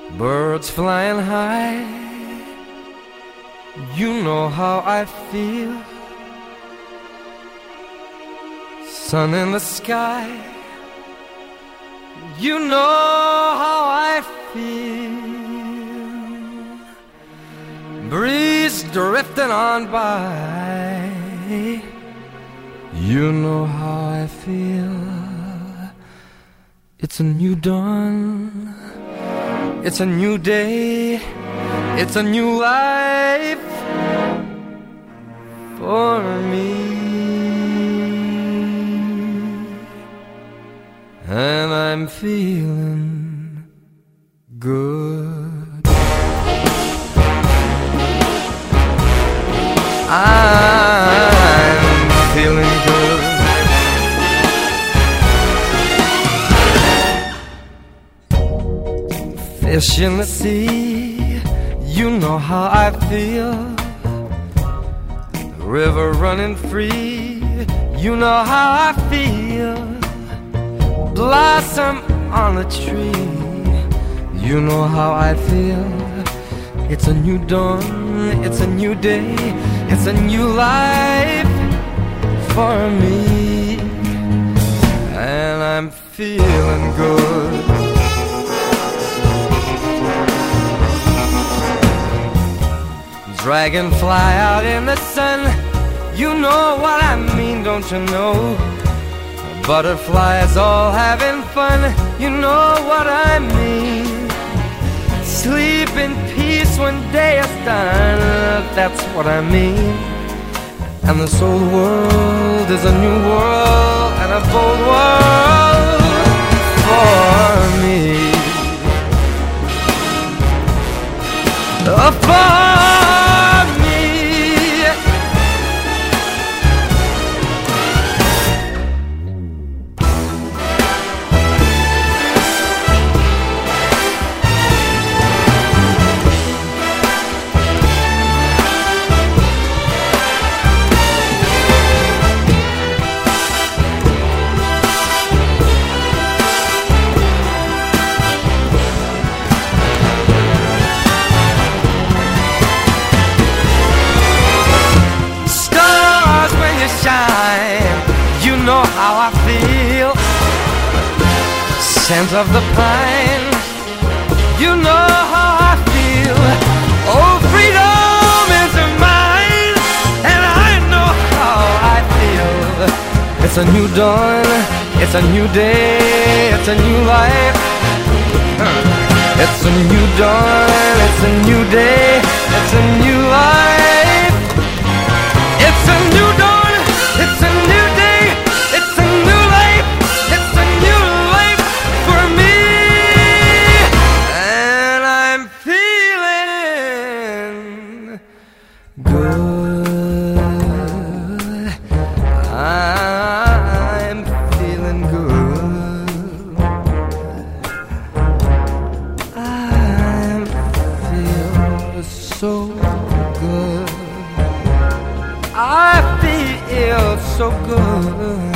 Birds flying high, you know how I feel. Sun in the sky, you know how I feel. Breeze drifting on by, you know how I feel. It's a new dawn, it's a new day, it's a new life for me. And I'm feeling good. I'm feeling good. Fish in the sea, you know how I feel. River running free, you know how I feel. Blossom on a tree, you know how I feel. It's a new dawn, it's a new day, it's a new life for me. And I'm feeling good. Dragonfly out in the sun, you know what I mean, don't you know? Butterflies all having fun, you know what I mean. Sleep in peace when day is done, that's what I mean. And this old world is a new world and a bold world for me. For you know how I feel. Scent of the pine, you know how I feel. Oh, freedom is mine, and I know how I feel. It's a new dawn, it's a new day, it's a new life. It's a new dawn, it's a new day, it's a new life. It's a new dawn, it's a new day, it's a new life, it's a new life for me. And I'm feeling good. I'm feeling good. I feel so good. I feel so good.